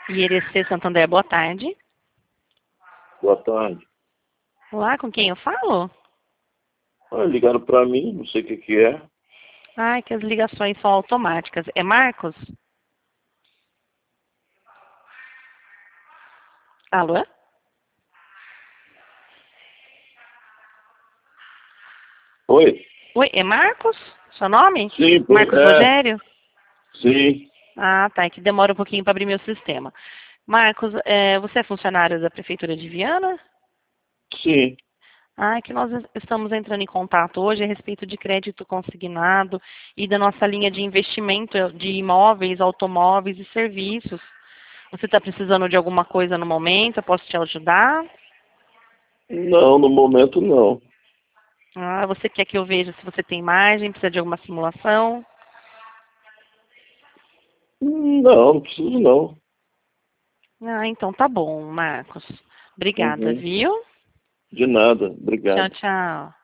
IRC Santander, boa tarde. Boa tarde. Olá, com quem eu falo? Ligaram para mim, não sei o que que é. Ai, que as ligações são automáticas. É Marcos? Alô? Oi? Oi, é Marcos? Seu nome? Sim, Marcos Rogério? Sim, Ah, tá. É que demora um pouquinho para abrir meu sistema. Marcos, você é funcionário da Prefeitura de Viana? sim. Ah, é que nós estamos entrando em contato hoje a respeito de crédito consignado e da nossa linha de investimento de imóveis, automóveis e serviços. Você está precisando de alguma coisa no momento? Eu posso te ajudar? Não, no momento não. Ah, você quer que eu veja se você tem margem, precisa de alguma simulação? Não, não preciso não. Ah, então tá bom, Marcos. Obrigada, Uhum. viu? De nada, Tchau, obrigado. tchau.